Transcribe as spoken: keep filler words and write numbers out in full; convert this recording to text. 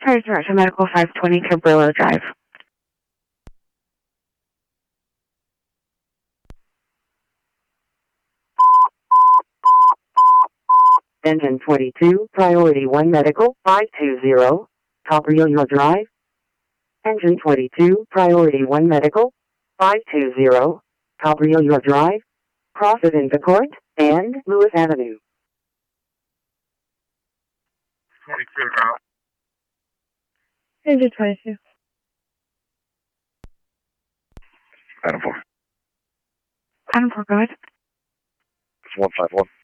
Sorry, Director Medical five twenty Cabrillo Drive. Engine twenty-two, Priority one Medical, five two zero, Cabrillo Drive. Engine twenty-two, Priority one Medical, five two zero, Cabrillo Drive, Crossing Court, and Lewis Avenue. twenty-two now. Engine twenty-two. Adam four. Adam four, go ahead. It's one five one.